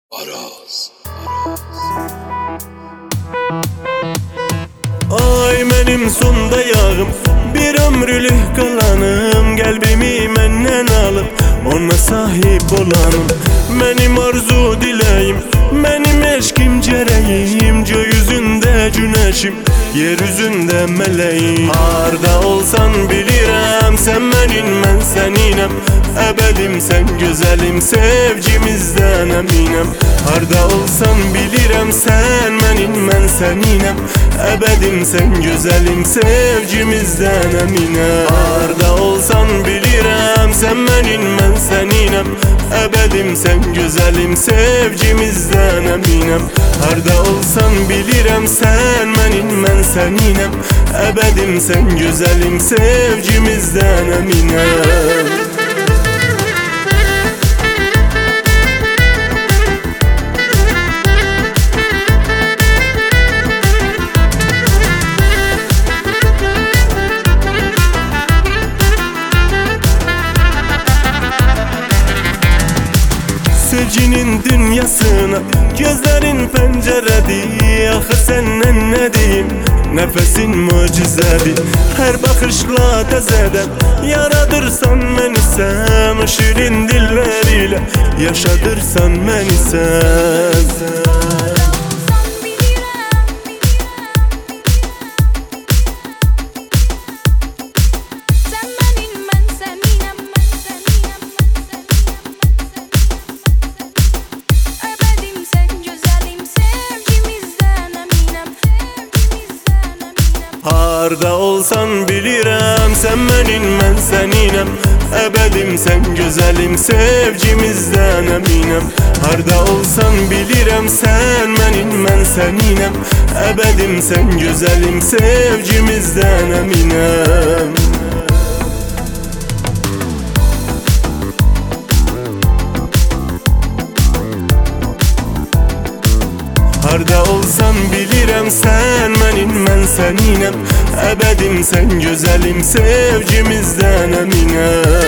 Araz. Ay benim son dayağım, bir ömrülük kalanım. Kalbimi menden alıp ona sahip olanım. Benim arzu dileğim, benim eşkim cereğim. Gökyüzünde güneşim, yeryüzünde meleğim. Harda olsan bilirəm, sen benim, ben seninem. Ebedim sen güzelim, sevgimizden eminem. Harda olsan bilirəm, sen benim, ben seninem. Ebedim sen güzelim, sevgimizden eminem. Harda olsan bilirəm, sen benim, ben seninem. Ebedim sen güzelim, sevgimizden eminem. Harda olsan bilirəm, sen benim, ben seninem. Ebedim sen güzelim, sevgimizden eminem. Sevginin dünyasına gözlerin penceredir. Axı senden ne diyeyim, nefesin mucizedir. Her bakışla tezeden yaradırsan beni sen. Şirin dilleriyle yaşadırsan beni sen. Harda olsan bilirəm, sen benim, ben seninem. Ebedim sen güzelim, sevgimizden eminem. Harda olsan bilirəm, sen benim, ben seninem. Ebedim sen güzelim, sevgimizden eminem. Harda olsan bilirəm, sen benim, ben seninem. Ebedim sen güzelim, sevgimizden eminem.